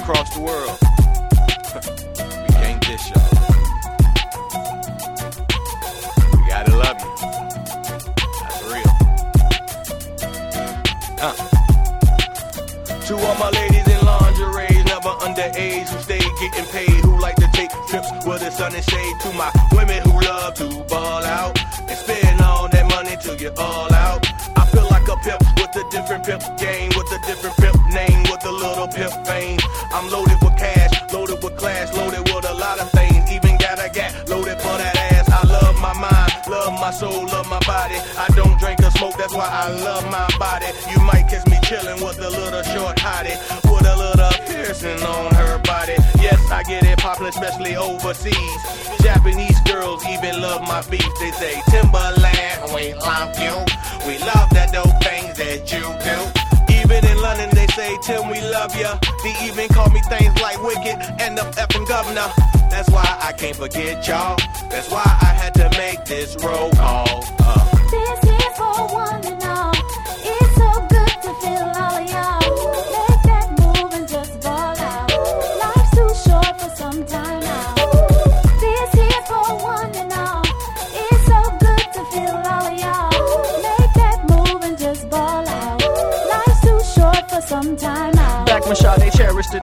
across the world. We can't dish y'all. We gotta love you. That's real. To all my ladies in lingerie, never underage, who stay getting paid, who like to take trips where the sun is shade. To my women who love to ball out and spend all that money till you're all out. I feel like a pimp with a different pimp game, with a different pimp name, with a little pimp fame. I'm loaded with cash, loaded with class, loaded with a lot of things. Even got a gat loaded for that ass. I love my mind, love my soul, love my body. I don't drink or smoke, that's why I love my body. You might catch me chillin' with a little short hottie, with a little piercing on her body. Yes, I get it poppin', especially overseas. Japanese girls even love my beef. They say, Timberland, we love you. We love that dope things that you do. Even in London, they say, Tim, we love ya. They even call me things like Wicked and the effing governor. That's why I can't forget y'all. That's why I had to make this roll call. This is for one and all. It's so good to feel all of y'all. Make that move and just ball out. Life's too short for some time out. This is for one and all. It's so good to feel all of y'all. Make that move and just ball out. Life's too short for some time out. Back when Sade cherished it.